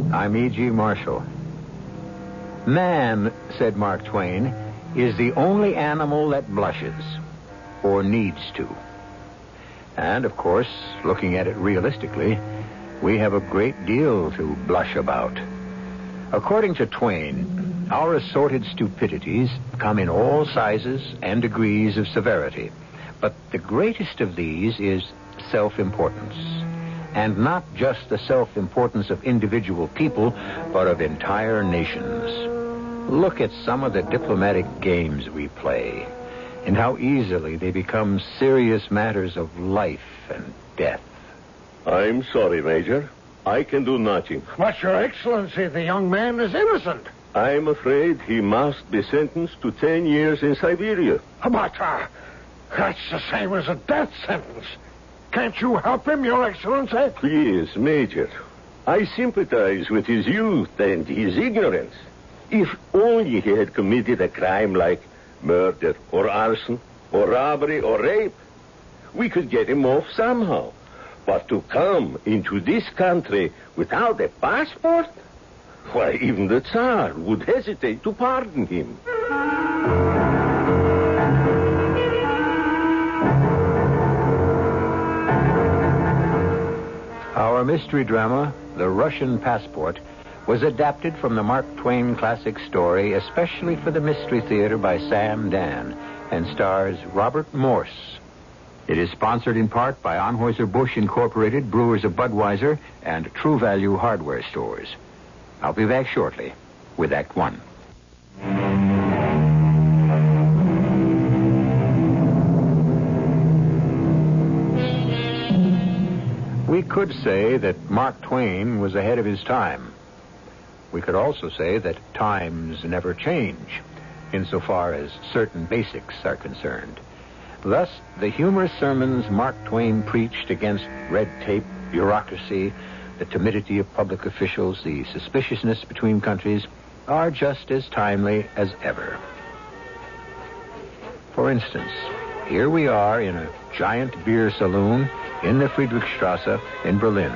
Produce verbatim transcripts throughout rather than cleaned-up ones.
I'm E G. Marshall. Man, said Mark Twain, is the only animal that blushes, or needs to. And, of course, looking at it realistically, we have a great deal to blush about. According to Twain, our assorted stupidities come in all sizes and degrees of severity. But the greatest of these is self-importance. And not just the self-importance of individual people, but of entire nations. Look at some of the diplomatic games we play, and how easily they become serious matters of life and death. I'm sorry, Major. I can do nothing. But, Your Excellency, the young man is innocent. I'm afraid he must be sentenced to ten years in Siberia. But, uh, that's the same as a death sentence. Can't you help him, Your Excellency? Please, Major. I sympathize with his youth and his ignorance. If only he had committed a crime like murder or arson or robbery or rape, we could get him off somehow. But to come into this country without a passport? Why, even the Tsar would hesitate to pardon him. Our mystery drama, The Russian Passport, was adapted from the Mark Twain classic story especially for the Mystery Theater by Sam Dan and stars Robert Morse. It is sponsored in part by Anheuser-Busch Incorporated, Brewers of Budweiser, and True Value Hardware Stores. I'll be back shortly with Act One. We could say that Mark Twain was ahead of his time. We could also say that times never change, insofar as certain basics are concerned. Thus, the humorous sermons Mark Twain preached against red tape, bureaucracy, the timidity of public officials, the suspiciousness between countries, are just as timely as ever. For instance, here we are in a giant beer saloon in the Friedrichstrasse in Berlin.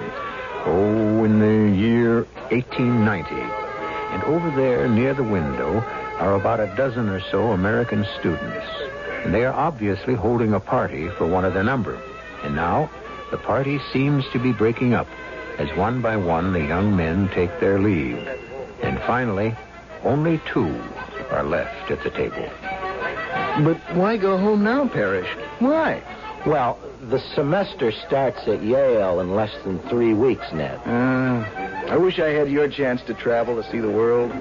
Oh, in the year eighteen ninety. And over there near the window are about a dozen or so American students. And they are obviously holding a party for one of their number. And now, the party seems to be breaking up as one by one the young men take their leave. And finally, only two are left at the table. But why go home now, Parrish? Why? Well, the semester starts at Yale in less than three weeks, Ned. Uh, I wish I had your chance to travel to see the world.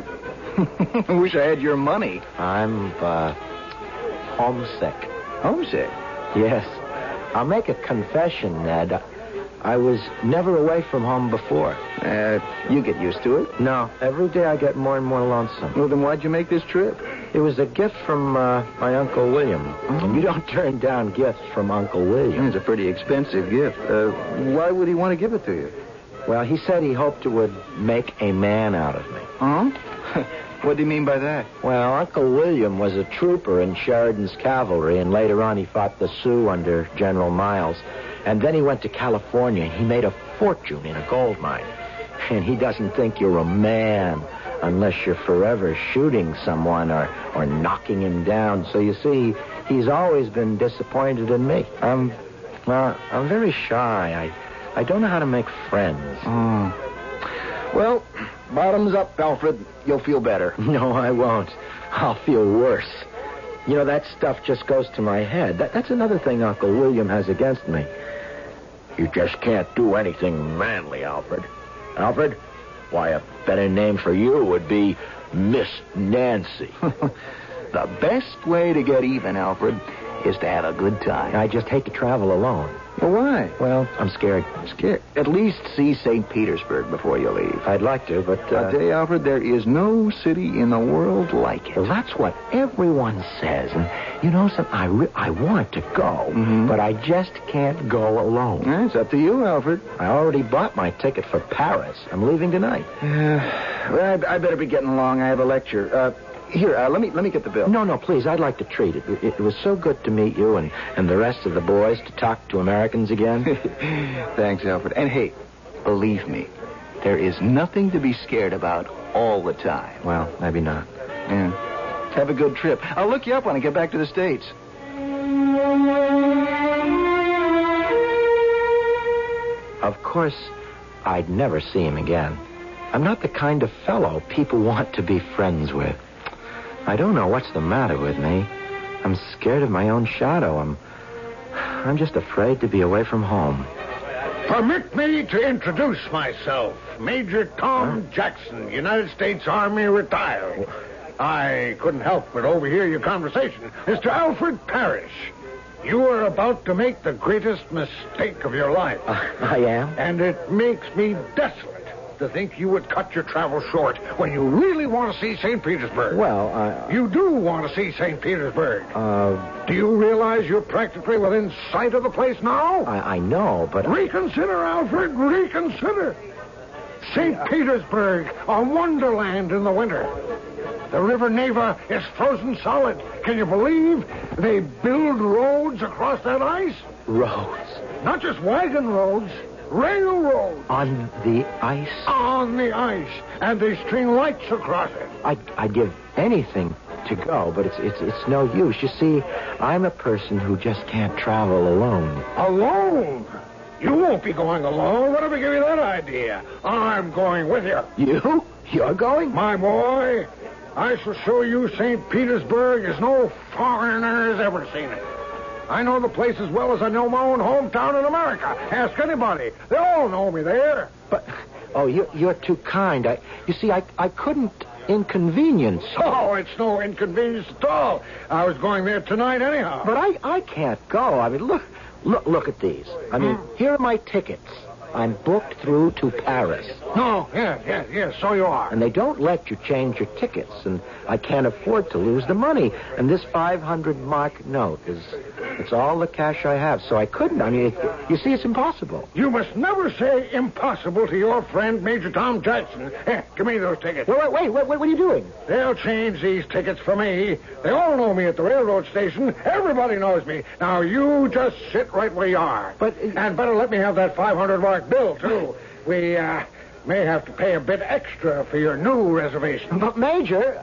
I wish I had your money. I'm, uh, homesick. Homesick? Yes. I'll make a confession, Ned. I was never away from home before. Uh, you get used to it. No, every day I get more and more lonesome. Well, then why'd you make this trip? It was a gift from uh, my Uncle William. Mm-hmm. And you don't turn down gifts from Uncle William. It's a pretty expensive gift. Uh, why would he want to give it to you? Well, he said he hoped it would make a man out of me. Huh? What do you mean by that? Well, Uncle William was a trooper in Sheridan's cavalry, and later on he fought the Sioux under General Miles. And then he went to California, and he made a fortune in a gold mine. And he doesn't think you're a man unless you're forever shooting someone or, or knocking him down. So you see, he's always been disappointed in me. I'm, well, I'm very shy. I, I don't know how to make friends. Mm. Well, bottoms up, Alfred. You'll feel better. No, I won't. I'll feel worse. You know, that stuff just goes to my head. That, that's another thing Uncle William has against me. You just can't do anything manly, Alfred. Alfred? Why, a better name for you would be Miss Nancy. The best way to get even, Alfred, is to have a good time. I just hate to travel alone. Well, why? Well, I'm scared. Scared? At least see Saint Petersburg before you leave. I'd like to, but... Uh... I'll tell you, Alfred, there is no city in the world like it. Well, that's what everyone says. And, you know, something, I, re- I want to go, mm-hmm. but I just can't go alone. Yeah, it's up to you, Alfred. I already bought my ticket for Paris. I'm leaving tonight. Uh, well, I, I better be getting along. I have a lecture. Uh... Here, uh, let me let me get the bill. No, no, please. I'd like to treat it. It, it was so good to meet you and, and the rest of the boys to talk to Americans again. Thanks, Alfred. And hey, believe me, There is nothing to be scared about all the time. Well, maybe not. Yeah. Have a good trip. I'll look you up when I get back to the States. Of course, I'd never see him again. I'm not the kind of fellow people want to be friends with. I don't know what's the matter with me. I'm scared of my own shadow. I'm, I'm just afraid to be away from home. Permit me to introduce myself. Major Tom huh? Jackson, United States Army retired. I couldn't help but overhear your conversation. Mister Alfred Parrish, you are about to make the greatest mistake of your life. Uh, I am? And it makes me desolate to think you would cut your travel short when you really want to see Saint Petersburg. Well, I... You do want to see Saint Petersburg. Uh... Do you realize you're practically within sight of the place now? I, I know, but... Reconsider, Alfred, reconsider. Saint Yeah. Petersburg, a wonderland in the winter. The River Neva is frozen solid. Can you believe they build roads across that ice? Roads? Not just wagon roads. Railroads. On the ice? On the ice. And they string lights across it. I'd, I'd give anything to go, but it's, it's, it's no use. You see, I'm a person who just can't travel alone. Alone? You won't be going alone. Whatever gave you that idea? I'm going with you. You? You're going? My boy, I shall show you Saint Petersburg as no foreigner has ever seen it. I know the place as well as I know my own hometown in America. Ask anybody. They all know me there. But, oh, you're, you're too kind. I, you see, I, I couldn't inconvenience you. Oh, it's no inconvenience at all. I was going there tonight anyhow. But I, I can't go. I mean, look, look, look at these. I mean, hmm. here are my tickets. I'm booked through to Paris. No, yes, yes, yes, so you are. And they don't let you change your tickets, and I can't afford to lose the money. And this five hundred mark note is, it's all the cash I have, so I couldn't. I mean, it, you see, it's impossible. You must never say impossible to your friend, Major Tom Jackson. Here, give me those tickets. Wait, wait, wait, wait, what are you doing? They'll change these tickets for me. They all know me at the railroad station. Everybody knows me. Now, you just sit right where you are. But... Uh, and better let me have that five hundred mark bill, too. We, uh, may have to pay a bit extra for your new reservation. But, Major...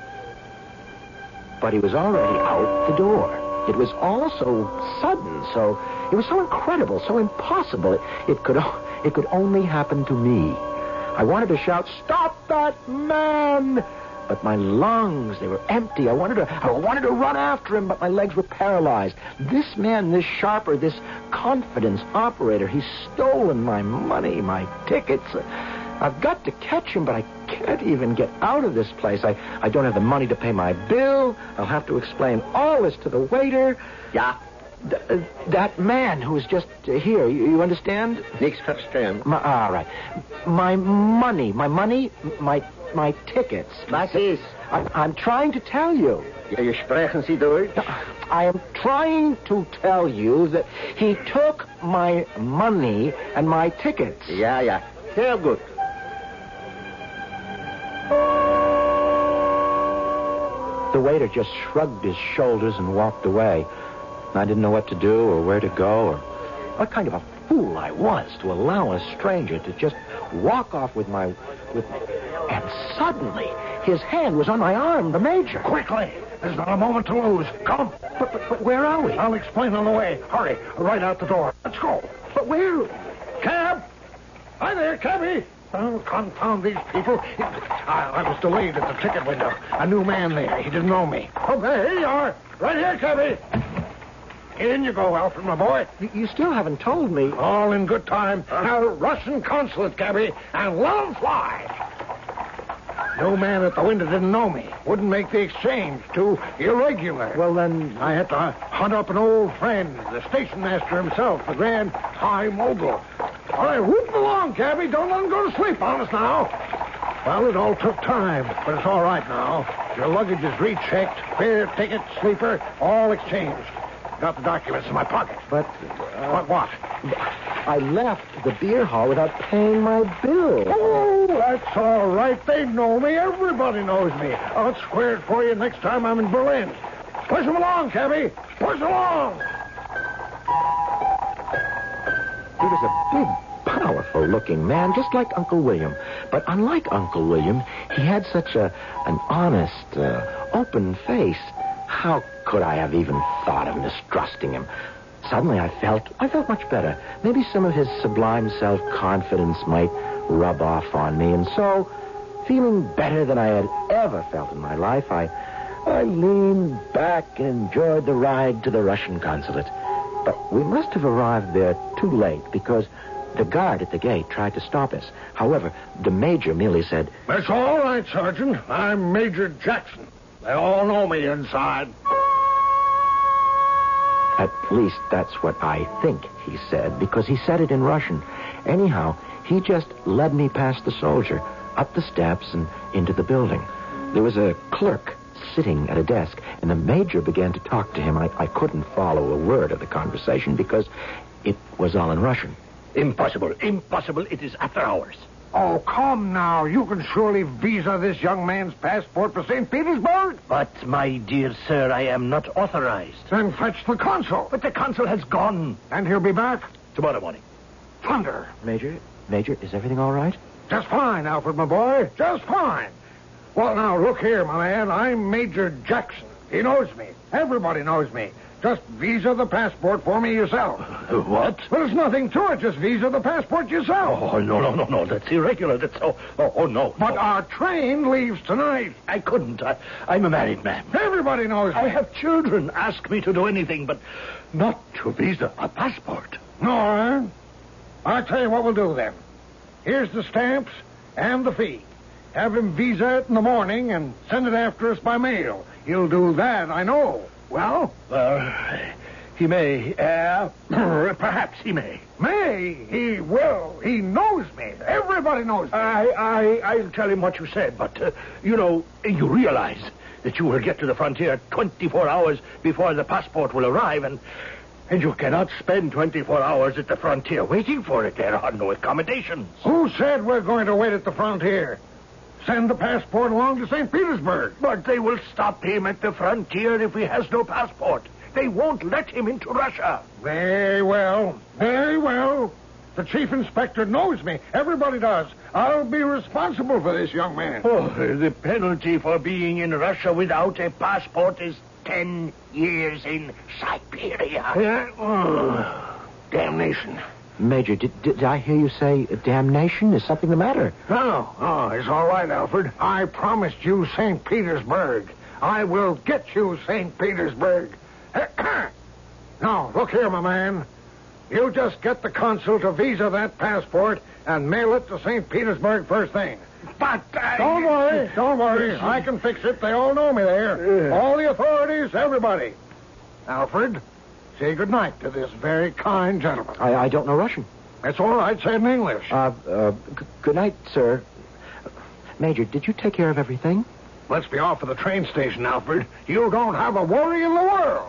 But he was already out the door. It was all so sudden, so... It was so incredible, so impossible. It, it could it could only happen to me. I wanted to shout, "Stop that man!" But my lungs, they were empty. I wanted to I wanted to run after him, but my legs were paralyzed. This man, this sharper, this confidence operator, he's stolen my money, my tickets. I've got to catch him, but I can't even get out of this place. I, I don't have the money to pay my bill. I'll have to explain all this to the waiter. Yeah. Th- uh, that man who was just uh, here, you, you understand? Nichts verstehen. My, all right. My money, my money, my my tickets. Was ist? I, I'm trying to tell you. Ja, sprechen Sie Deutsch? I am trying to tell you that he took my money and my tickets. Ja, ja. Sehr gut. The waiter just shrugged his shoulders and walked away. I didn't know what to do or where to go or what kind of a fool I was to allow a stranger to just walk off with my... with. And suddenly, his hand was on my arm, the Major. Quickly! There's not a moment to lose. Come. But, but, but where are we? I'll explain on the way. Hurry. Right out the door. Let's go. But where? Cab! Hi there, cabby. Oh, confound these people. I, I was delayed at the ticket window. A new man there. He didn't know me. Oh, there, here you are. Right here, cabby. In you go, Alfred, my boy. You, you still haven't told me. All in good time. Now, Russian consulate, cabby, and let 'em fly. No man at the window didn't know me. Wouldn't make the exchange. Too irregular. Well, then... I had to hunt up an old friend, the station master himself, the Grand High Mogul. All right, whoop along, cabby. Don't let him go to sleep on us now. Well, it all took time, but it's all right now. Your luggage is rechecked, fare, ticket, sleeper, all exchanged. Got the documents in my pocket. But... Uh, what, what? I left the beer hall without paying my bill. Oh, that's all right. They know me. Everybody knows me. I'll square it for you next time I'm in Berlin. Push him along, cabby. Push along. He was a big, powerful-looking man, just like Uncle William. But unlike Uncle William, he had such a an honest, uh, open face. How could I have even thought of mistrusting him? Suddenly I felt, I felt much better. Maybe some of his sublime self-confidence might rub off on me. And so, feeling better than I had ever felt in my life, I, I leaned back and enjoyed the ride to the Russian consulate. But we must have arrived there too late because the guard at the gate tried to stop us. However, the major merely said, "That's all right, Sergeant. I'm Major Jackson. They all know me inside." At least that's what I think he said, because he said it in Russian. Anyhow, he just led me past the soldier, up the steps and into the building. There was a clerk sitting at a desk, and the major began to talk to him. I, I couldn't follow a word of the conversation because it was all in Russian. Impossible, impossible. It is after hours. Oh, come now. You can surely visa this young man's passport for Saint Petersburg. But, my dear sir, I am not authorized. Then fetch the consul. But the consul has gone. And he'll be back? Tomorrow morning. Thunder. Major, Major, is everything all right? Just fine, Alfred, my boy. Just fine. Well, now, look here, my man. I'm Major Jackson. He knows me. Everybody knows me. Just visa the passport for me yourself. What? Well, there's nothing to it. Just visa the passport yourself. Oh, no, no, no, no. That's irregular. That's so... Oh, oh no. But no. our train leaves tonight. I couldn't. I, I'm a married man. Everybody knows me. I have children. Ask me to do anything, but not to visa a passport. No, eh? I'll tell you what we'll do then. Here's the stamps and the fee. Have him visa it in the morning and send it after us by mail. He'll do that, I know. Well? Uh, he may. Uh, perhaps he may. May? He will. He knows me. Everybody knows me. I, I, I'll tell him what you said, but, uh, you know, you realize that you will get to the frontier twenty-four hours before the passport will arrive, and, and you cannot spend twenty-four hours at the frontier waiting for it. There are no accommodations. Who said we're going to wait at the frontier? Send the passport along to Saint Petersburg. But they will stop him at the frontier if he has no passport. They won't let him into Russia. Very well. Very well. The chief inspector knows me. Everybody does. I'll be responsible for this young man. Oh, the penalty for being in Russia without a passport is ten years in Siberia. Yeah? Oh, damnation. Major, did, did I hear you say damnation? Is something the matter? No. Oh, it's all right, Alfred. I promised you Saint Petersburg. I will get you Saint Petersburg. Now, look here, my man. You just get the consul to visa that passport and mail it to Saint Petersburg first thing. But I... Don't worry. Don't worry. I can fix it. They all know me there. All the authorities, everybody. Alfred, say goodnight to this very kind gentleman. I, I don't know Russian. That's all right. Say it in English. Uh, uh, g- good night, sir. Major, did you take care of everything? Let's be off for the train station, Alfred. You don't have a worry in the world.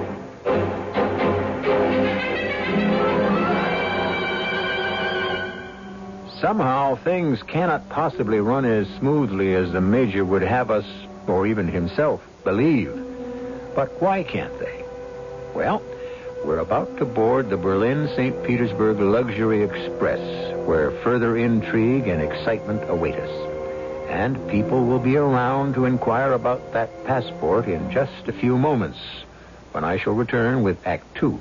Somehow, things cannot possibly run as smoothly as the Major would have us, or even himself, believe. But why can't they? Well, we're about to board the Berlin-Saint Petersburg Luxury Express, where further intrigue and excitement await us. And people will be around to inquire about that passport in just a few moments, when I shall return with Act Two.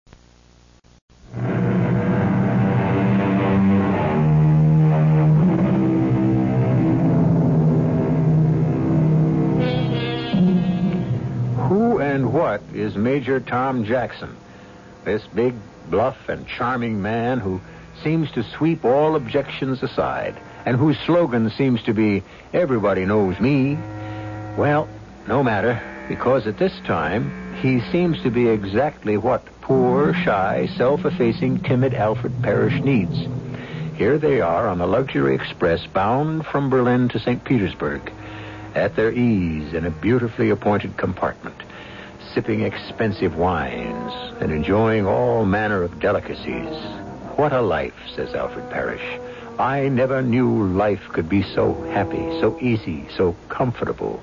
Who and what is Major Tom Jackson? This big, bluff, and charming man who seems to sweep all objections aside, and whose slogan seems to be, "Everybody knows me." Well, no matter, because at this time, he seems to be exactly what poor, shy, self-effacing, timid Alfred Parrish needs. Here they are on the Luxury Express, bound from Berlin to Saint Petersburg, at their ease in a beautifully appointed compartment, sipping expensive wines and enjoying all manner of delicacies. What a life, says Alfred Parrish. I never knew life could be so happy, so easy, so comfortable.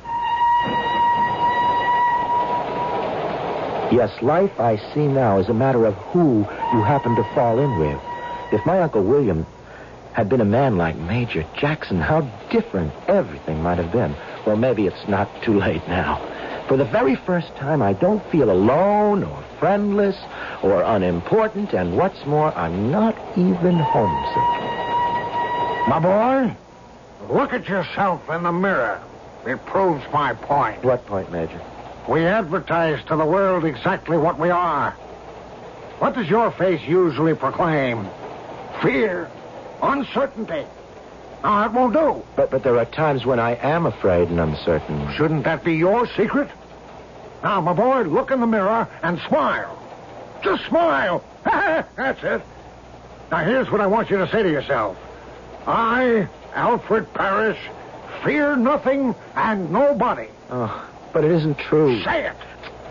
Yes, life I see now is a matter of who you happen to fall in with. If my Uncle William had been a man like Major Jackson, how different everything might have been. Well, maybe it's not too late now. For the very first time, I don't feel alone or friendless or unimportant, and what's more, I'm not even homesick. My boy, look at yourself in the mirror. It proves my point. What point, Major? We advertise to the world exactly what we are. What does your face usually proclaim? Fear. Uncertainty. Now, that won't do. But but there are times when I am afraid and uncertain. Shouldn't that be your secret? Now, my boy, look in the mirror and smile. Just smile. That's it. Now, here's what I want you to say to yourself. I, Alfred Parrish, fear nothing and nobody. Oh, but it isn't true. Say it.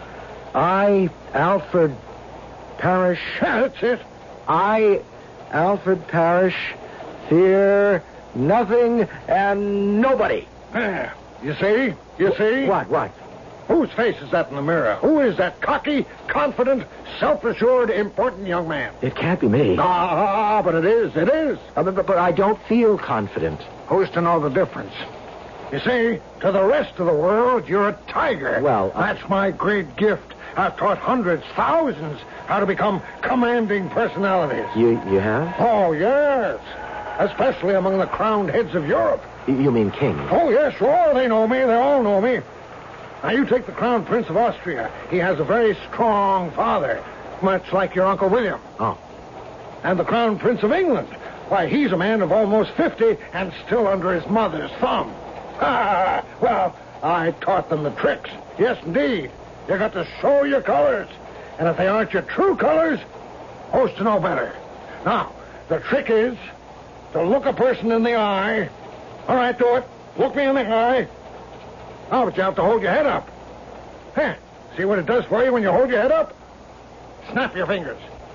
I, Alfred Parrish... That's it. I, Alfred Parrish, fear nothing and nobody. There. You see? You see? What, what? Whose face is that in the mirror? Who is that cocky, confident, self-assured, important young man? It can't be me. Ah, but it is, it is. Uh, but, but I don't feel confident. Who's to know the difference? You see, to the rest of the world, you're a tiger. Well, I... That's my great gift. I've taught hundreds, thousands, how to become commanding personalities. You you have? Oh, yes. Especially among the crowned heads of Europe. You mean kings? Oh, yes, sure. They know me. They all know me. Now, you take the Crown Prince of Austria. He has a very strong father, much like your Uncle William. Oh. And the Crown Prince of England. Why, he's a man of almost fifty and still under his mother's thumb. Ah, well, I taught them the tricks. Yes, indeed. You got to show your colors. And if they aren't your true colors, who's to know better? Now, the trick is to look a person in the eye. All right, do it. Look me in the eye. Oh, but you have to hold your head up. Huh. See what it does for you when you hold your head up? Snap your fingers.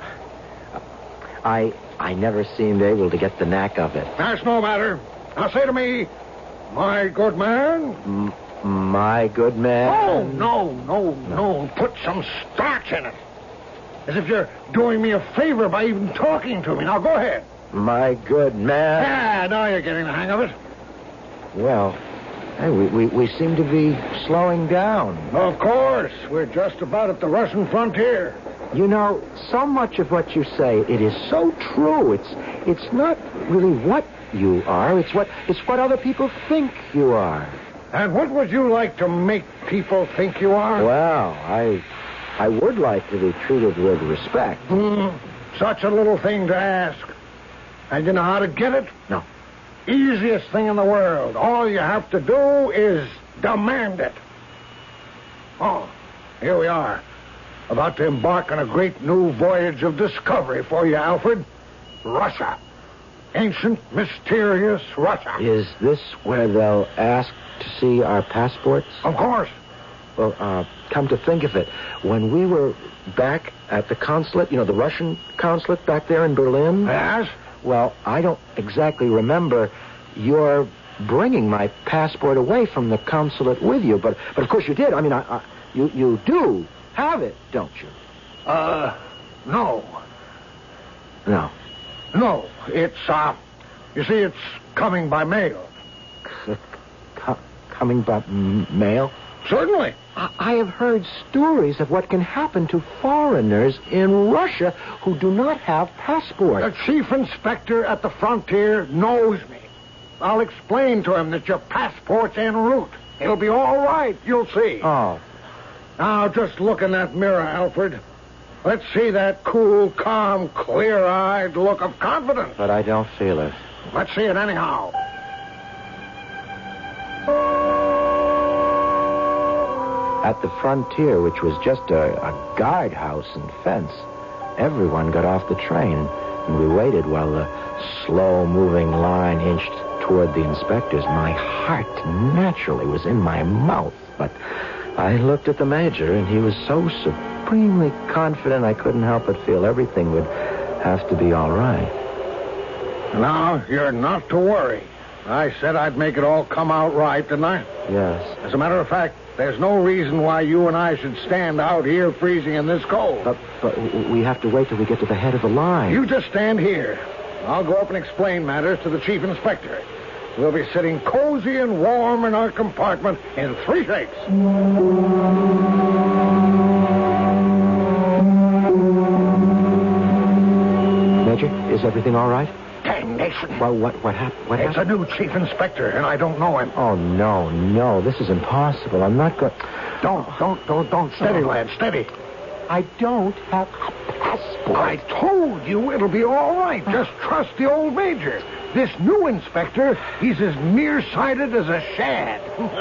I I never seemed able to get the knack of it. That's no matter. Now say to me, my good man. M- my good man. Oh, no, no, no. Put some starch in it. As if you're doing me a favor by even talking to me. Now go ahead. My good man. Ah, now you're getting the hang of it. Well, hey, we, we, we seem to be slowing down. Of course. We're just about at the Russian frontier. You know, so much of what you say, it is so true. It's it's not really what you are. It's what it's what other people think you are. And what would you like to make people think you are? Well, I I would like to be treated with respect. Mm, such a little thing to ask. And you know how to get it? No. Easiest thing in the world. All you have to do is demand it. Oh, here we are. About to embark on a great new voyage of discovery for you, Alfred. Russia. Ancient, mysterious Russia. Is this where they'll ask to see our passports? Of course. Well, uh, come to think of it, when we were back at the consulate, you know, the Russian consulate back there in Berlin? Yes? Well, I don't exactly remember your bringing my passport away from the consulate with you, but but of course you did. I mean, I, I, you you do have it, don't you? Uh, no. No. No, it's, uh, you see, it's coming by mail. Co- coming by m- mail? Certainly. I-, I have heard stories of what can happen to foreigners in Russia who do not have passports. The chief inspector at the frontier knows me. I'll explain to him that your passport's en route. It'll be all right, you'll see. Oh. Now, just look in that mirror, Alfred. Let's see that cool, calm, clear-eyed look of confidence. But I don't feel it. Let's see it anyhow. At the frontier, which was just a, a guardhouse and fence, everyone got off the train, and we waited while the slow-moving line inched toward the inspectors. My heart naturally was in my mouth, but I looked at the major, and he was so supremely confident I couldn't help but feel everything would have to be all right. Now, you're not to worry. I said I'd make it all come out right, didn't I? Yes. As a matter of fact, there's no reason why you and I should stand out here freezing in this cold. But, but we have to wait till we get to the head of the line. You just stand here. I'll go up and explain matters to the chief inspector. We'll be sitting cozy and warm in our compartment in three shakes. Major, is everything all right? Damnation. Well, what what happened? What It's happened? a new chief inspector, and I don't know him. Oh, no, no. This is impossible. I'm not going... Don't, don't, don't, don't. Steady, Oh. lad, steady. I don't have a passport. I told you it'll be all right. Just trust the old major. This new inspector, he's as nearsighted as a shad.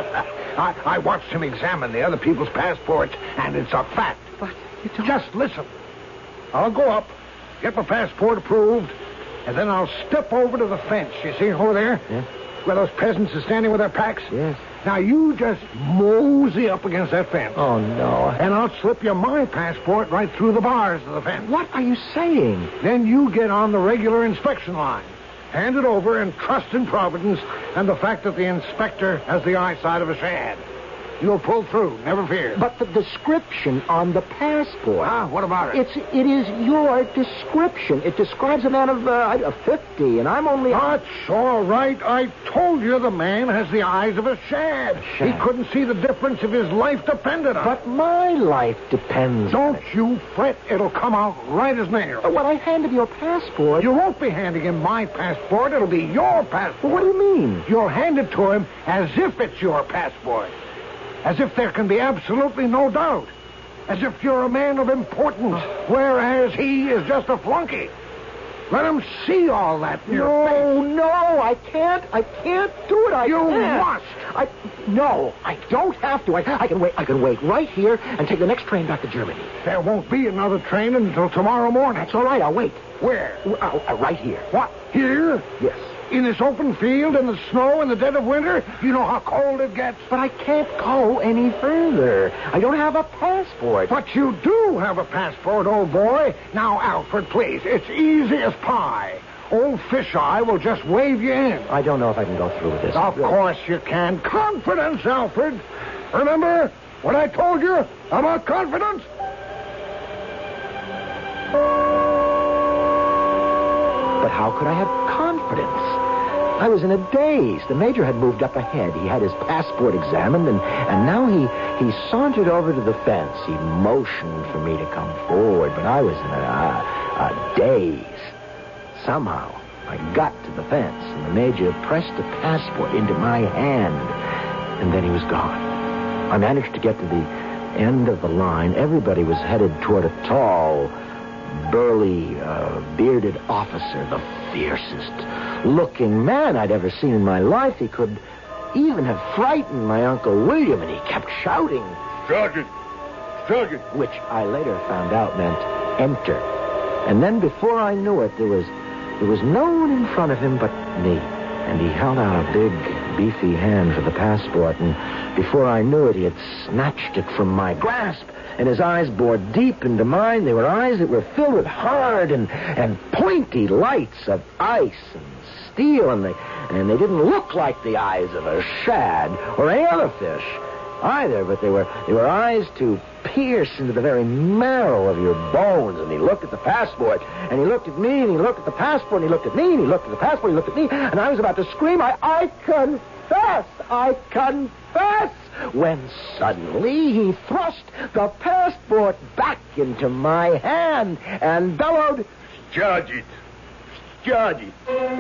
I, I watched him examine the other people's passports, and it's a fact. But you don't... Just listen. I'll go up, get my passport approved, and then I'll step over to the fence. You see over there? Yes. Where those peasants are standing with their packs? Yes. Now, you just mosey up against that fence. Oh, no. And I'll slip you my passport right through the bars of the fence. What are you saying? Then you get on the regular inspection line. Hand it over and trust in Providence and the fact that the inspector has the eyesight of a shad. You'll pull through, never fear. But the description on the passport... Ah, what about it? It's, it is your description. It describes a man of uh, fifty, and I'm only... That's all right. I told you the man has the eyes of a shad. shad. He couldn't see the difference if his life depended on it. But my life depends on Don't you fret. It'll come out right as nails. it. When I handed your passport... You won't be handing him my passport. It'll be your passport. Well, what do you mean? You'll hand it to him as if it's your passport. As if there can be absolutely no doubt. As if you're a man of importance, whereas he is just a flunky. Let him see all that in your No, face. no, I can't. I can't do it. I You can't. must. I no, I don't have to. I, I can wait. I can wait right here and take the next train back to Germany. There won't be another train until tomorrow morning. That's all right. I'll wait. Where? Uh, uh, right here. What? Here? Yes. In this open field in the snow in the dead of winter? You know how cold it gets. But I can't go any further. I don't have a passport. But you do have a passport, old boy. Now, Alfred, please. It's easy as pie. Old Fisheye will just wave you in. I don't know if I can go through with this. Of course you can. Confidence, Alfred. Remember what I told you about confidence? But how could I have confidence? I was in a daze. The major had moved up ahead. He had his passport examined, and, and now he, he sauntered over to the fence. He motioned for me to come forward, but I was in a, a, a daze. Somehow, I got to the fence, and the major pressed the passport into my hand, and then he was gone. I managed to get to the end of the line. Everybody was headed toward a tall, burly, uh, bearded officer, the fiercest looking man I'd ever seen in my life. He could even have frightened my Uncle William, and he kept shouting. Sergeant! Sergeant! Which I later found out meant enter. And then before I knew it, there was there was no one in front of him but me. And he held out a big, beefy hand for the passport, and before I knew it, he had snatched it from my grasp. And his eyes bored deep into mine. They were eyes that were filled with hard and, and pointy lights of ice and steel, and they, and they didn't look like the eyes of a shad or any other fish either, but they were they were eyes to pierce into the very marrow of your bones. And he looked at the passport, and he looked at me, and he looked at the passport, and he looked at me, and he looked at the passport, and he looked at me, and I was about to scream, I, I confess, I confess, when suddenly he thrust the passport back into my hand and bellowed, Charge it! Charge it!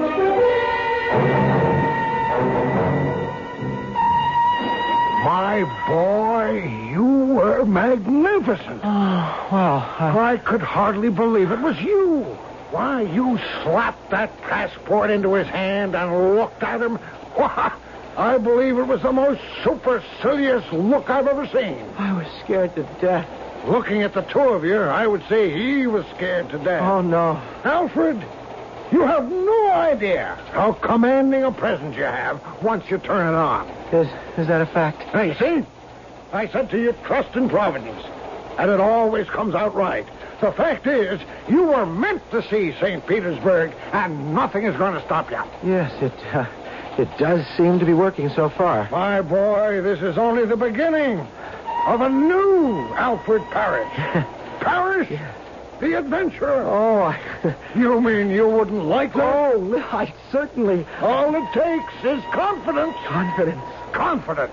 My boy, you were magnificent. oh, well, I... I could hardly believe it was you. Why, you slapped that passport into his hand and looked at him. Why, I believe it was the most supercilious look I've ever seen. I was scared to death. Looking at the two of you, I would say he was scared to death. Oh, no. Alfred, you have no idea how commanding a presence you have once you turn it on. Is, is that a fact? Now, you see? I said to you, trust in Providence. And it always comes out right. The fact is, you were meant to see Saint Petersburg, and nothing is going to stop you. Yes, it, uh, it does seem to be working so far. My boy, this is only the beginning of a new Alfred Parrish. Parrish, Yeah. the adventurer. Oh, I... You mean you wouldn't like that? Oh, I certainly... All it takes is confidence. Confidence. Confidence.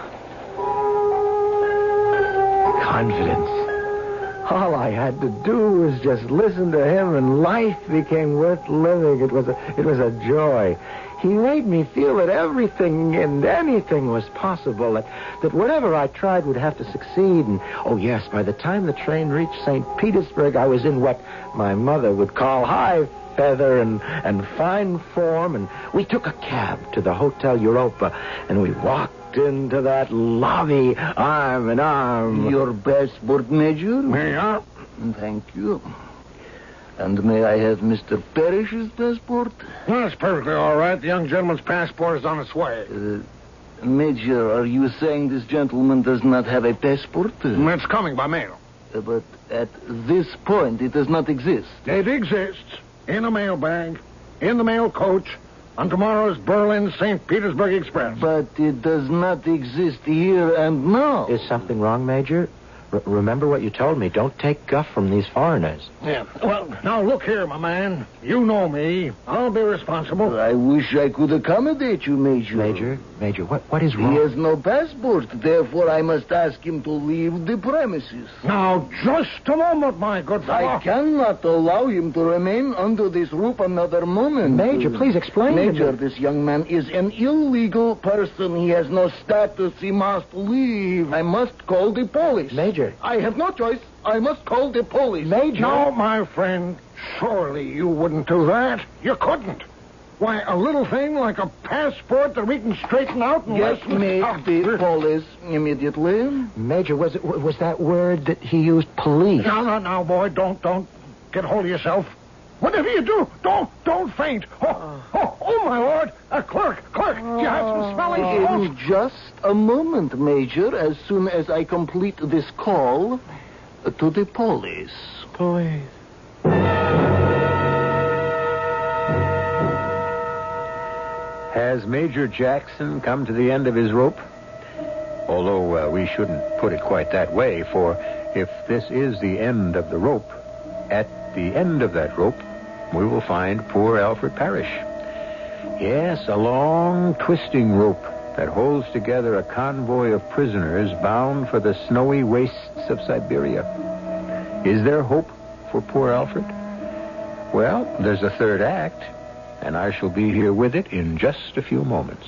Confidence. All I had to do was just listen to him, and life became worth living. It was a, it was a joy. He made me feel that everything and anything was possible, that, that whatever I tried would have to succeed. And, oh, yes, by the time the train reached Saint Petersburg, I was in what my mother would call high feather and, and fine form, and we took a cab to the Hotel Europa, and we walked into that lobby arm in arm. Your passport, Major? May I? Thank you. And may I have Mister Parrish's passport? That's perfectly all right. The young gentleman's passport is on its way. Uh, Major, are you saying this gentleman does not have a passport? It's coming by mail. Uh, but at this point, it does not exist. It exists in a mail bag, in the mail coach, on tomorrow's Berlin Saint Petersburg Express. But it does not exist here and now. Is something wrong, Major? R- remember what you told me. Don't take guff from these foreigners. Yeah. Well, now look here, my man. You know me. I'll be responsible. I wish I could accommodate you, Major. Major? Major, what, what is wrong? He has no passport. Therefore, I must ask him to leave the premises. Now, just a moment, my good fellow. I cannot allow him to remain under this roof another moment. Major, please explain. Major, this young man is an illegal person. He has no status. He must leave. I must call the police. Major. I have no choice. I must call the police. Major. No, my friend. Surely you wouldn't do that. You couldn't. Why, a little thing like a passport that we can straighten out and Get let me the police immediately. Major, was it, was that word that he used, police? No, no, no, boy. Don't, don't get hold of yourself. Whatever you do, don't, don't faint. Oh, oh, oh, my lord. A clerk, clerk. Do you have some smelling salts? In just a moment, Major, as soon as I complete this call to the police. Police. Has Major Jackson come to the end of his rope? Although uh, we shouldn't put it quite that way, for if this is the end of the rope, at the end of that rope, we will find poor Alfred Parrish. Yes, a long, twisting rope that holds together a convoy of prisoners bound for the snowy wastes of Siberia. Is there hope for poor Alfred? Well, there's a third act, and I shall be here with it in just a few moments.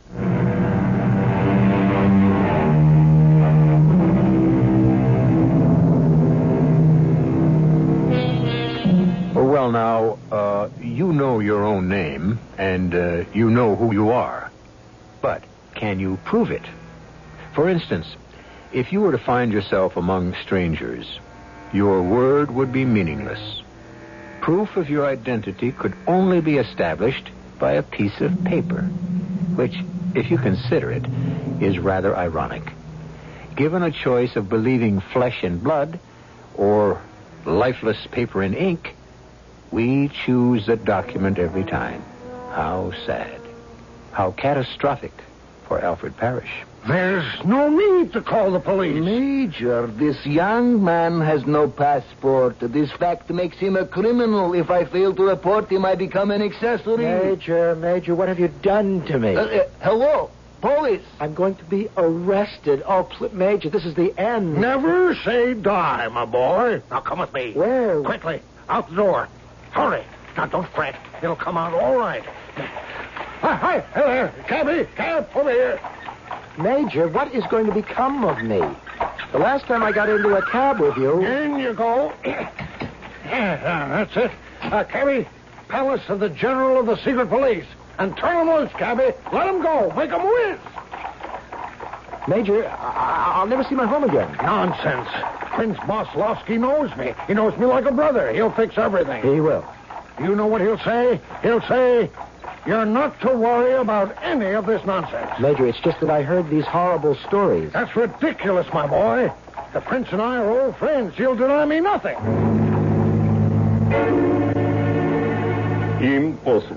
Well, now, uh, you know your own name, and uh, you know who you are. But can you prove it? For instance, if you were to find yourself among strangers, your word would be meaningless. Proof of your identity could only be established by a piece of paper, which, if you consider it, is rather ironic. Given a choice of believing flesh and blood or lifeless paper and ink, we choose the document every time. How sad. How catastrophic for Alfred Parrish. There's no need to call the police. Major, this young man has no passport. This fact makes him a criminal. If I fail to report him, I become an accessory. Major, Major, what have you done to me? Uh, uh, hello, police. I'm going to be arrested. Oh, pl- Major, this is the end. Never say die, my boy. Now come with me. Where? Quickly, out the door. Hurry. Now don't fret. It'll come out all right. Hi, hi, hey there. Cabby, cab, over here. Major, what is going to become of me? The last time I got into a cab with you... In you go. Yeah, that's it. Uh, cabby, palace of the General of the Secret Police. And turn them loose, cabby. Let them go. Make them whiz. Major, I- I'll never see my home again. Nonsense. Prince Boslowski knows me. He knows me like a brother. He'll fix everything. He will. You know what he'll say? He'll say, you're not to worry about any of this nonsense. Major, it's just that I heard these horrible stories. That's ridiculous, my boy. The prince and I are old friends. He'll deny me nothing. Impossible.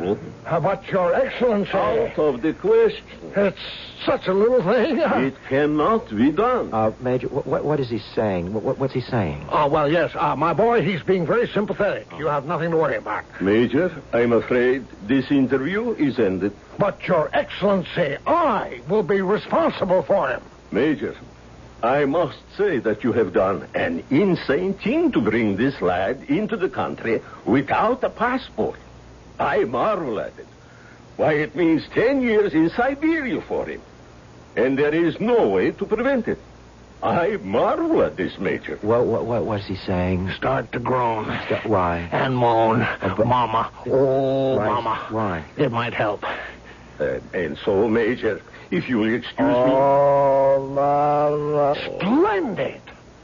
Uh, but, Your Excellency... Out of the question. It's such a little thing. It cannot be done. Uh, Major, what, what, what is he saying? What, what, what's he saying? Oh, well, yes. Uh, my boy, he's being very sympathetic. You have nothing to worry about. Major, I'm afraid this interview is ended. But, Your Excellency, I will be responsible for him. Major, I must say that you have done an insane thing to bring this lad into the country without a passport. I marvel at it. Why, it means ten years in Siberia for him. And there is no way to prevent it. I marvel at this, Major. What, what, what was he saying? Start to groan. St- Why? And moan. Oh, but- Mama. Oh, Why? Mama. Why? It might help. Uh, and so, Major, if you will excuse Oh, Mama. Splendid.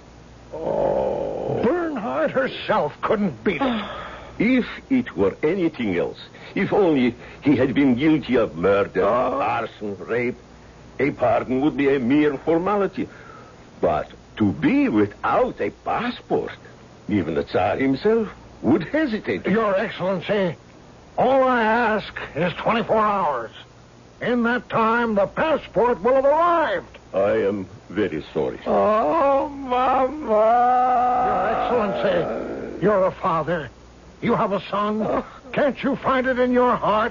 Oh. Bernhardt herself couldn't beat it. me, if it were anything else, if only he had been guilty of murder, arson, rape, a pardon would be a mere formality. But to be without a passport, even the Tsar himself would hesitate. Your Excellency, all I ask is twenty-four hours. In that time, the passport will have arrived. I am very sorry. Oh, Mama. Your Excellency, you're a father. You have a son. Can't you find it in your heart?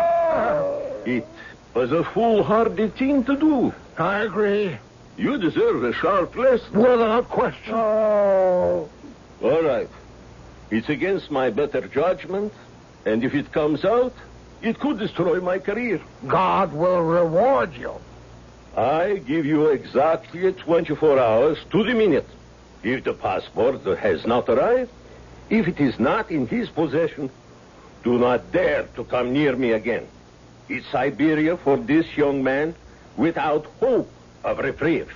It was a foolhardy thing to do. I agree. You deserve a sharp lesson. Without question. All right. It's against my better judgment, and if it comes out, it could destroy my career. God will reward you. I give you exactly twenty-four hours to the minute. If the passport has not arrived, if it is not in his possession, do not dare to come near me again. It's Siberia for this young man without hope of reprieve.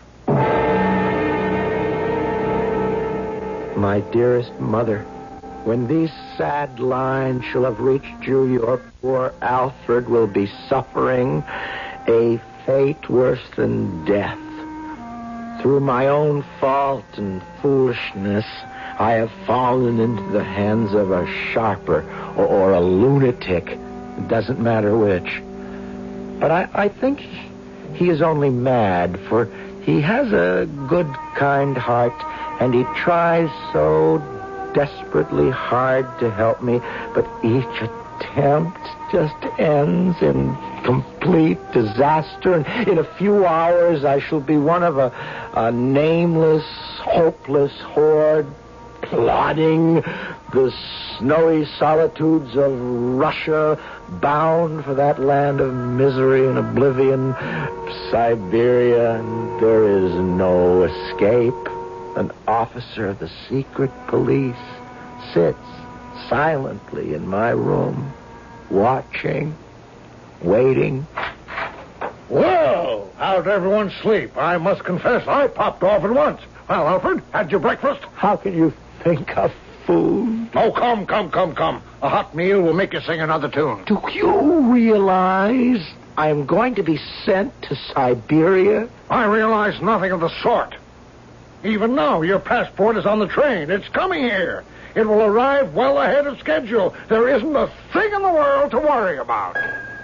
My dearest mother, when these sad lines shall have reached you, your poor Alfred will be suffering a fate worse than death. Through my own fault and foolishness, I have fallen into the hands of a sharper or, or a lunatic. It doesn't matter which. But I, I think he is only mad, for he has a good, kind heart, and he tries so desperately hard to help me, but each attempt just ends in complete disaster, and in a few hours I shall be one of a, a nameless, hopeless horde plodding the snowy solitudes of Russia, bound for that land of misery and oblivion, Siberia, and there is no escape. An officer of the secret police sits silently in my room, watching, waiting. Well, how'd everyone sleep? I must confess, I popped off at once. Well, Alfred, had your breakfast? How can you think of food? Oh, come, come, come, come. A hot meal will make you sing another tune. Do you realize I am going to be sent to Siberia? I realize nothing of the sort. Even now, your passport is on the train. It's coming here. It will arrive well ahead of schedule. There isn't a thing in the world to worry about.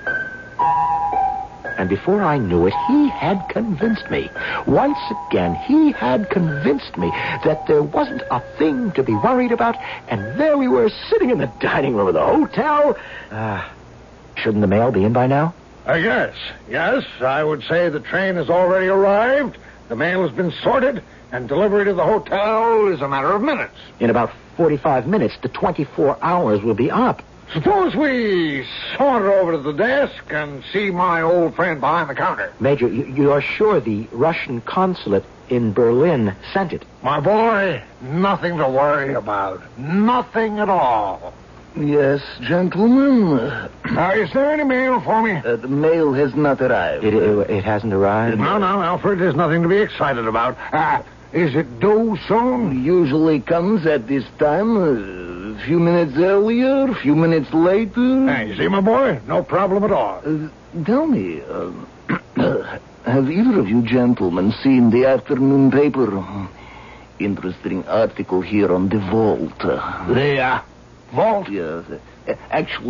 And before I knew it, he had convinced me. Once again, he had convinced me that there wasn't a thing to be worried about, and there we were sitting in the dining room of the hotel. Ah, uh, shouldn't the mail be in by now? I guess. Yes, I would say the train has already arrived. The mail has been sorted, and delivery to the hotel is a matter of minutes. In about forty-five minutes, the twenty-four hours will be up. Suppose we saunter over to the desk and see my old friend behind the counter. Major, you, you are sure the Russian consulate in Berlin sent it? My boy, nothing to worry about. Nothing at all. Yes, gentlemen. Uh, is there any mail for me? Uh, the mail has not arrived. It, it, it hasn't arrived? No, no, Alfred, there's nothing to be excited about. Uh, is it due soon? Usually comes at this time. Uh, a few minutes earlier, a few minutes later. Hey, you see, my boy? No problem at all. Uh, tell me, uh, have either of you gentlemen seen the afternoon paper? Interesting article here on the vault. The, uh, vault? Yes. Uh, actually,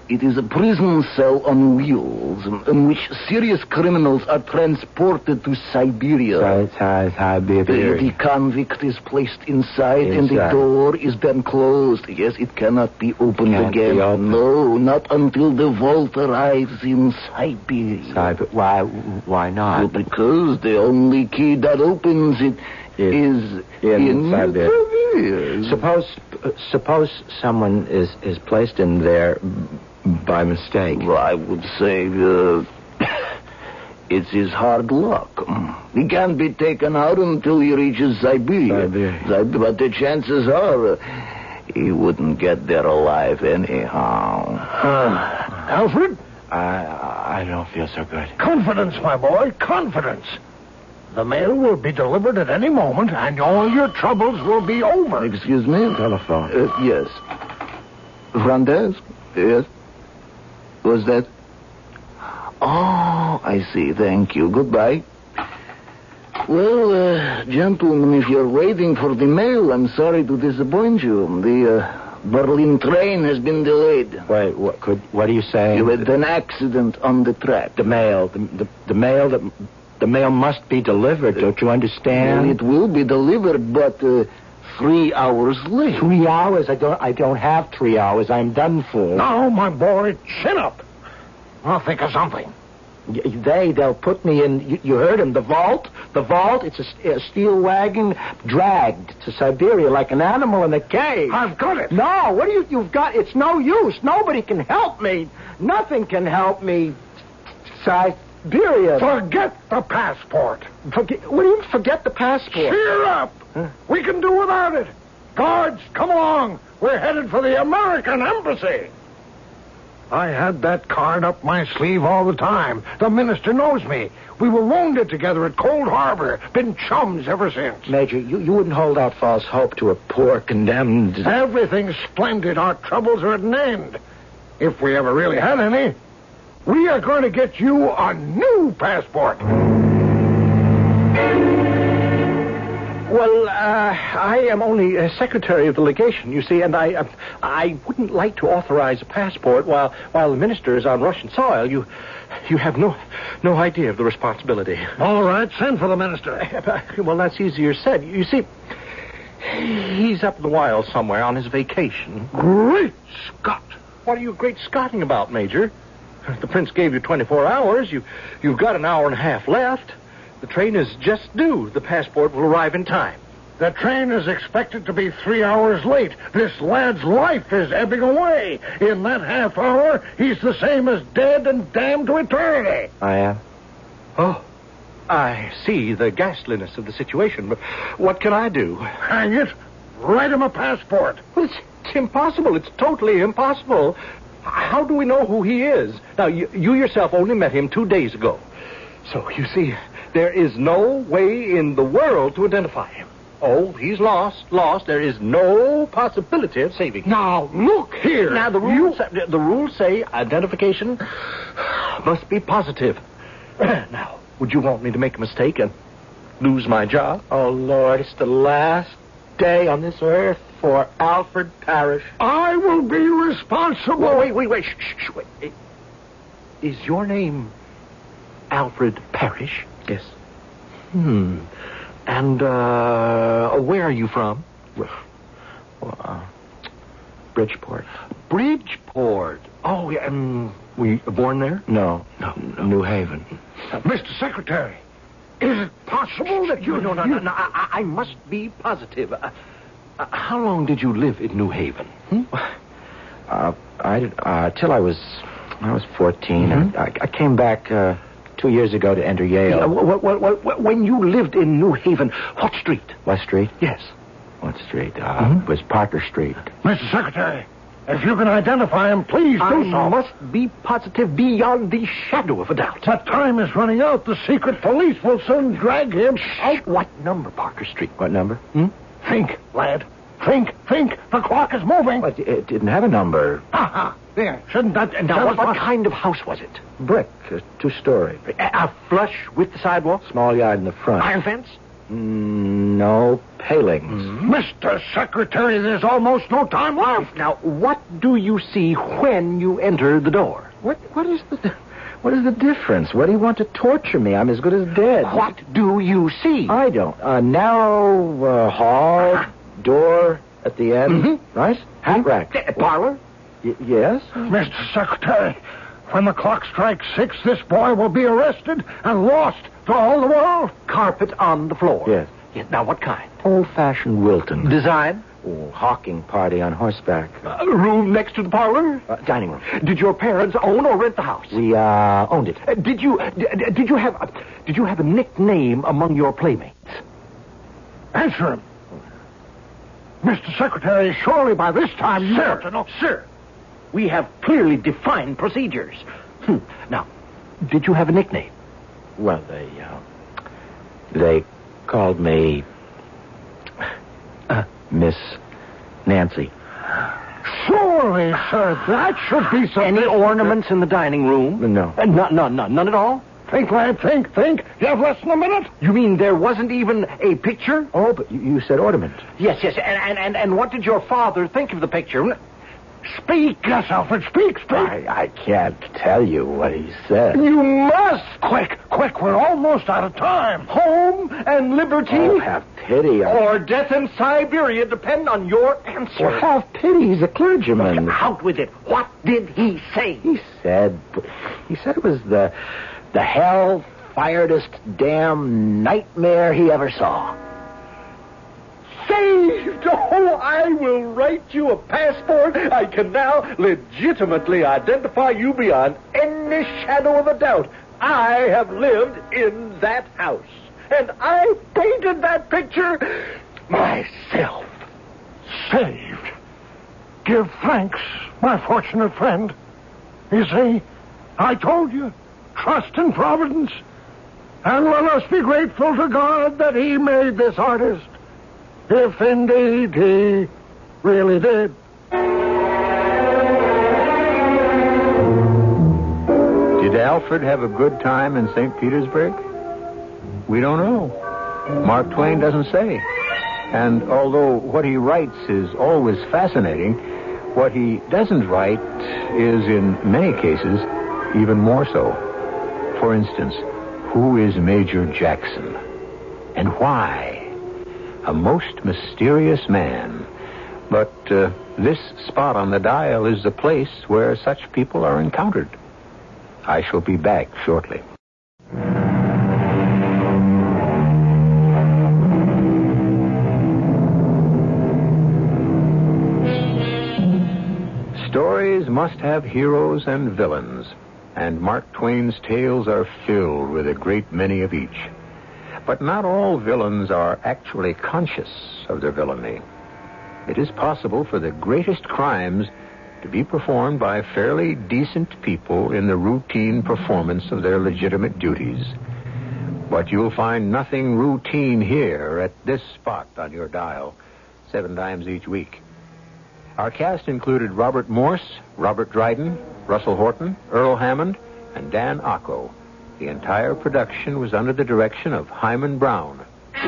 It is a prison cell on wheels in which serious criminals are transported to Siberia. Siberia. The convict is placed inside, and the Inside. door is then closed. Yes, it cannot be opened Can't again. be opened. No, not until the vault arrives in Siberia. Siberia. Why? Why Well, not? because the only key that opens it Is is in in Siberia. Siberia. Suppose, uh, suppose someone is is placed in there by mistake. Well, I would say uh, it's his hard luck. He can't be taken out until he reaches Siberia. Siberia. Sib- But the chances are uh, he wouldn't get there alive anyhow. Alfred, I I don't feel so good. confidence, my boy, confidence. The mail will be delivered at any moment, and all your troubles will be over. Excuse me? Telephone. Uh, yes. Front desk? Yes. Was that? Oh, I see. Thank you. Goodbye. Well, uh, gentlemen, if you're waiting for the mail, I'm sorry to disappoint you. The uh, Berlin train has been delayed. Wait, what could? What are you saying? You had an accident on the track. The mail, the, the the mail that the mail must be delivered. Don't you Well, understand? it will be delivered, but uh, three hours late. Three hours. I don't. I don't have three hours. I'm done for. Now, my boy, chin up. I'll think of something. Y- They, they'll put me in. You, you heard him. The vault. The vault. It's a, st- a steel wagon dragged to Siberia like an animal in a cage. I've got it. No, what do you? You've got. It's no use. Nobody can help me. Nothing can help me. Siberia. Forget the passport. Forget. What do you forget the passport? Cheer up. We can do without it. Guards, come along. We're headed for the American embassy. I had that card up my sleeve all the time. The minister knows me. We were wounded together at Cold Harbor. Been chums ever since. Major, you, you wouldn't hold out false hope to a poor condemned. Everything's splendid. Our troubles are at an end. If we ever really had any. We are going to get you a new passport. Well, uh, I am only uh, secretary of the legation, you see, and I uh, I wouldn't like to authorize a passport while while the minister is on Russian soil. You you have no no idea of the responsibility. All right, send for the minister. Well, that's easier said. You see, he's up in the wilds somewhere on his vacation. Great Scott. What are you great scotting about, Major? The prince gave you twenty-four hours. You, you've got an hour and a half left. The train is just due. The passport will arrive in time. The train is expected to be three hours late. This lad's life is ebbing away. In that half hour, he's the same as dead and damned to eternity. I am. Oh, I see the ghastliness of the situation, but what can I do? Hang it. Write him a passport. Well, it's, it's impossible. It's totally impossible. How do we know who he is? Now, you, you yourself only met him two days ago. So, you see, there is no way in the world to identify him. Oh, he's lost, lost. There is no possibility of saving him. Now, look here. Now, the rules, the rules say identification must be positive. Now, would you want me to make a mistake and lose my job? Oh, Lord, it's the last day on this earth for Alfred Parrish. I will be responsible. Whoa, wait, wait, wait. Shh, shh, shh, wait. Eh, Is your name Alfred Parrish? Yes. Hmm. And, uh, where are you from? Well, uh, Bridgeport. Bridgeport. Oh, yeah. Um, were you born there? No. No, no. New Haven. Uh, Mister Secretary, is it possible that you... No, no, no, no. I, I I must be positive. Uh, uh, how long did you live in New Haven? Hmm? Uh, I did, uh, till I was, I was fourteen. Mhm. I, I came back, uh, two years ago to enter Yale. Yeah, wh- wh- wh- wh- when you lived in New Haven, what street? West Street? Yes. What street? Uh, Mhm. it was Parker Street. Mister Secretary, if you can identify him, please I do so. must be positive beyond the shadow of a doubt. But time is running out. The secret police will soon drag him out. What number, Parker Street? What number? Hmm? Think, lad. Think, think. The clock is moving. Well, it, it didn't have a number. Aha. There. Shouldn't that... Now, what, what kind of house was it? Brick, uh, two-story. A, a flush with the sidewalk? Small yard in the front. Iron fence? Mm, no, palings. Mm-hmm. Mister Secretary, there's almost no time left. Now, what do you see when you enter the door? What? What is the... What is the difference? What do you want to torture me? I'm as good as dead. What do you see? I don't. A narrow uh, hall, door at the end, mm-hmm. right? Hat rack. Uh, parlor? Y- yes? Mister Secretary, when the clock strikes six, this boy will be arrested and lost to all the world. Carpet on the floor. Yes. Yes. Now, what kind? Old-fashioned Wilton. Design? Oh, hawking party on horseback. Uh, room next to the parlor? Uh, dining room. Did your parents own or rent the house? We, uh, owned it. Uh, did you d- did you have a, did you have a nickname among your playmates? Answer him. Mister Secretary, surely by this time you Sir, ought to know. Sir, we have clearly defined procedures. Hmm. Now, did you have a nickname? Well, they, uh, they called me uh, Miss Nancy. Surely, sir, that should be some... Any ornaments in the dining room? No. Uh, none, none, none, none at all? Think, lad, think, think. You have less than a minute? You mean there wasn't even a picture? Oh, but you, you said ornament. Yes, yes. And, and, and, and what did your father think of the picture? Speak. Yes, Alfred, speak, speak. I, I can't tell you what he said. You must. Quick, quick, we're almost out of time. Home and liberty? Oh, have pity. I... Or death in Siberia depend on your answer. Well, have pity. He's a clergyman. Out with it. What did he say? He said... He said it was the... the hell-firedest damn nightmare he ever saw. Saved! Oh, I will write you a passport. I can now legitimately identify you beyond any shadow of a doubt. I have lived in that house. And I painted that picture myself. Saved. Give thanks, my fortunate friend. You see, I told you, trust in Providence. And let us be grateful to God that he made this artist. If indeed he really did. Did Alfred have a good time in Saint Petersburg? We don't know. Mark Twain doesn't say. And although what he writes is always fascinating, what he doesn't write is, in many cases, even more so. For instance, who is Major Jackson? And why? A most mysterious man. But uh, this spot on the dial is the place where such people are encountered. I shall be back shortly. Stories must have heroes and villains, and Mark Twain's tales are filled with a great many of each. But not all villains are actually conscious of their villainy. It is possible for the greatest crimes to be performed by fairly decent people in the routine performance of their legitimate duties. But you'll find nothing routine here at this spot on your dial, seven times each week. Our cast included Robert Morse, Robert Dryden, Russell Horton, Earl Hammond, and Dan Ocko. The entire production was under the direction of Hyman Brown.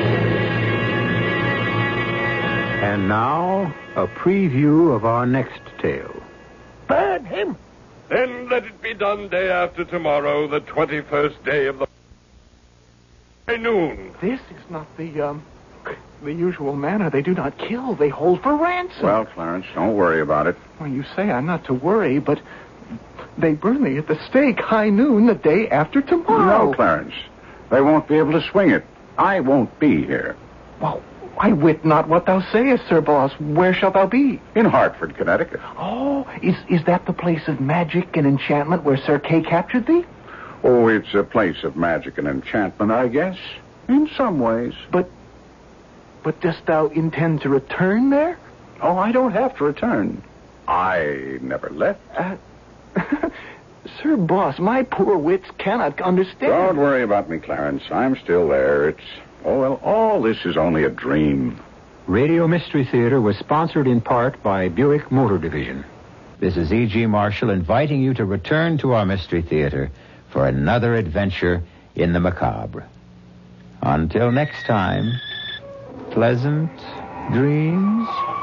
And now, a preview of our next tale. Burn him. Then let it be done day after tomorrow, the twenty-first day of the... by noon. This is not the, um, the usual manner. They do not kill. They hold for ransom. Well, Clarence, don't worry about it. Well, you say I'm not to worry, but they burn me at the stake high noon the day after tomorrow. No, Clarence. They won't be able to swing it. I won't be here. Well, I wit not what thou sayest, Sir Boss. Where shalt thou be? In Hartford, Connecticut. Oh, is is that the place of magic and enchantment where Sir Kay captured thee? Oh, it's a place of magic and enchantment, I guess. In some ways. But, but dost thou intend to return there? Oh, I don't have to return. I never left. Uh, Sir Boss, my poor wits cannot understand. Don't worry about me, Clarence. I'm still there. It's... Oh, well, all this is only a dream. Radio Mystery Theater was sponsored in part by Buick Motor Division. This is E G. Marshall inviting you to return to our Mystery Theater for another adventure in the macabre. Until next time, pleasant dreams.